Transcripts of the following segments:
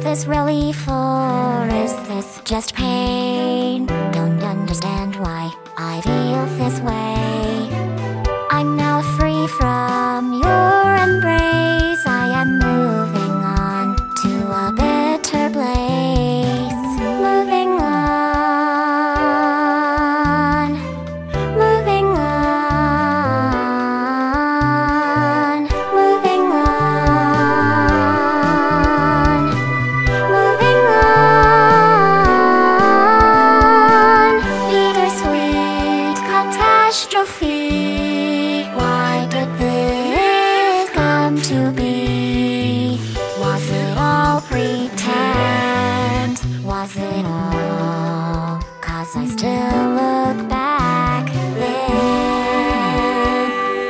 this relief or is this just pain? Don't understand why I feel this way. I'm now free from your embrace. I am moving on to a better place. Moving on, moving on, moving on, moving on. Bittersweet catastrophe. Why did this come to be? Was it all pretend? Was it all? 'Cause I still look back then.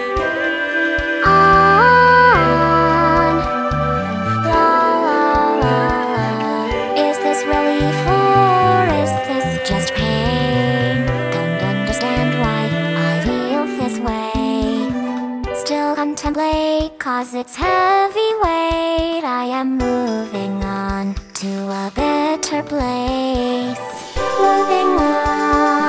On, la la la la. Is this relief or is this just pain? Don't understand why I feel this way. Still contemplate 'cause it's heavy weight. I am moving on to a better place. Moving on.